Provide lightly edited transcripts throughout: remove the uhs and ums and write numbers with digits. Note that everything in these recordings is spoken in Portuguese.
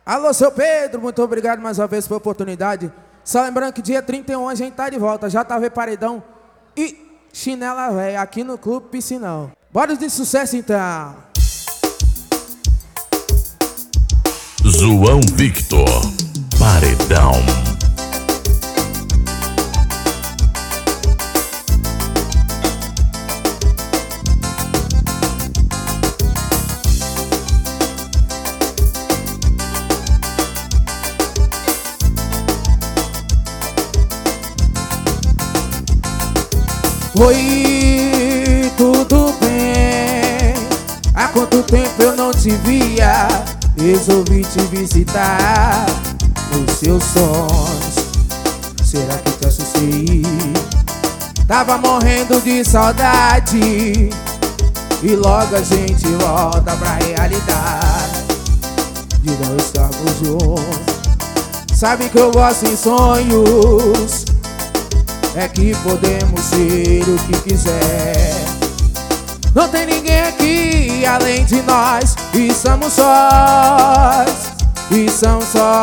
Alô, seu Pedro, muito obrigado mais uma vez pela oportunidade. Só lembrando que dia 31 a gente tá de volta. JV Paredão e Chinela Véia aqui no Clube Piscinão. Bora de sucesso então. João Victor, Paredão. Oi, tudo bem? Há quanto tempo eu não te via? Resolvi te visitar nos seus sonhos. Será que te assustei? Tava morrendo de saudade e logo a gente volta pra realidade de não estarmos juntos. Sabe que eu gosto em sonhos, é que podemos ser o que quiser. Não tem ninguém aqui além de nós, e somos sós, e são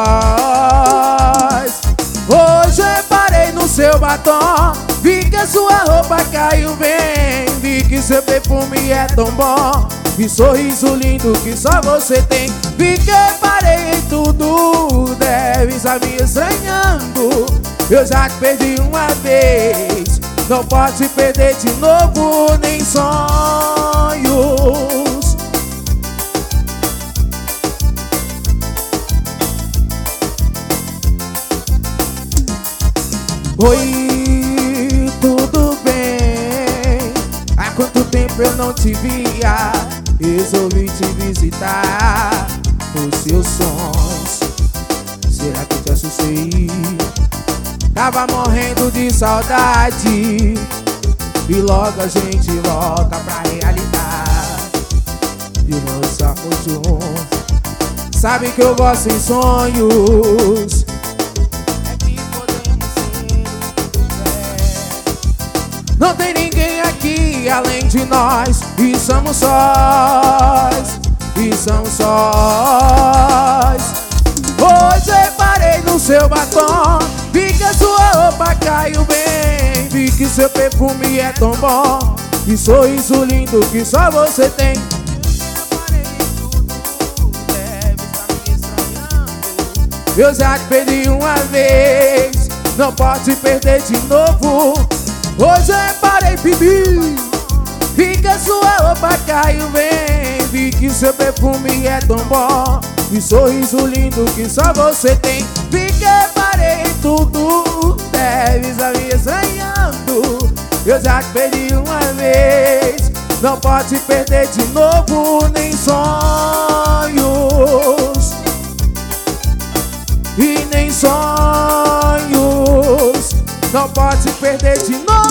sós. Hoje eu reparei no seu batom, vi que a sua roupa caiu bem, vi que seu perfume é tão bom, e sorriso lindo que só você tem. Vi que eu reparei em tudo, deve estar me estranhando. Eu já te perdi uma vez, não pode te perder de novo, nem sonhos. Oi, tudo bem? Há quanto tempo eu não te via? Resolvi te visitar nos seus sonhos. Será que te assustei? Tava morrendo de saudade e logo a gente volta pra realidade de não estarmos juntos. Sabe que eu gosto em sonhos, é que podemos ser o que quiser. Não tem ninguém aqui além de nós, e somos sós, e são sós. Hoje eu reparei no seu batom, vi que a sua roupa caiu bem, vi que seu perfume é tão bom, e sorriso lindo que só você tem. Eu já te perdi uma vez, não pode te perder de novo. Hoje eu reparei, Bibi, vi que a sua roupa caiu bem, vi que seu perfume é tão bom, e sorriso lindo que só você tem. Vi que reparei em tudo, deve estar me estranhando. Eu já te perdi uma vez, não pode te perder de novo, nem sonhos. E nem sonhos, não pode te perder de novo.